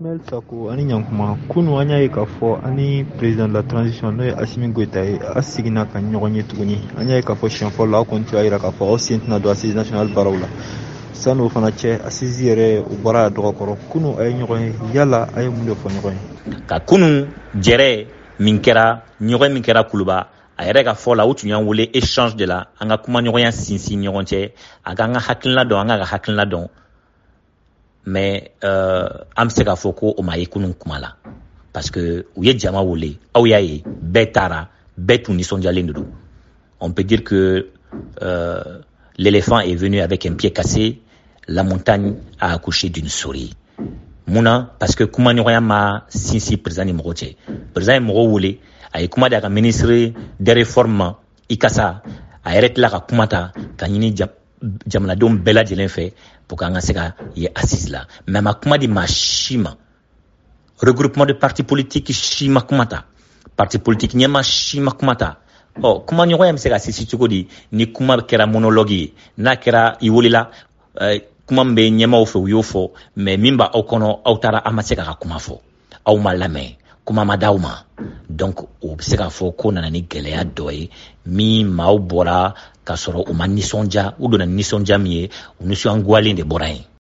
Ismaël Sako ani Nyankuma kunu anya ye k'a fɔ ani président de la transition n'o ye Assimi Goïta ye a seginna ka ɲɔgɔn ye tuguni an y'a ye k'a fɔ siɲɛ fɔlɔ la aw kɔni tun y'a yira k'a fɔ aw sen tɛna don assise nationale baaraw la san'o fana cɛ assise yɛrɛ u bɔra a dɔgɔkɔrɔ kunu a ye ɲɔgɔn ye yala a ye mun de fɔ ɲɔgɔn ye ka kunu jɛrɛ min kɛra ɲɔgɔn min kɛra Kuluba a yɛrɛ ka fɔ la u tun y'an wele échange de la an ka kuma ɲɔgɔnya sinsin ɲɔgɔn cɛ a ka an ka hakilina dɔn an ka hakilina dɔn mais an bɛ se k'a fɔ ko o ma ye kunun kuma la parce que u ye jama wele aw y'a ye bɛɛ taara bɛɛ tun nisɔndiyalen de don on peut dire que l'éléphant est venu avec un pied cassé la montagne a accouché d'une souris munna parce que kuma ɲɔgɔnya ma sinsin président ni mɔgɔ cɛ président ye mɔgɔ wele a ye kuma di a ka ministre des réformes ma Ikasa a yɛrɛ tila ka kuma ta ka ɲini jamanadenw bɛɛ lajɛlen fɛ pour qu'an ka se ka ye assise la mais a ma kuma di maa si ma regroupement de partis politiques si ma kuma ta parti politique ɲɛma si ma kuma ta kuma ɲɔgɔnya bɛ se ka sinsin cogo di ni kuma kɛra monologue ye n'a kɛra i welela kuma min bɛ ɲɛmaw fɛ u y'o fɔ mais min b'aw kɔnɔ aw taara a ma se ka kuma fɔ aw ma lamɛn kuma ma d'aw ma donc o bɛ se ka fɔ ko nana ni gɛlɛya dɔ ye min maaw bɔra k'a sɔrɔ u ma nisɔndiya u donna nisɔndiya min ye u nisɔngoyalen de bɔra yen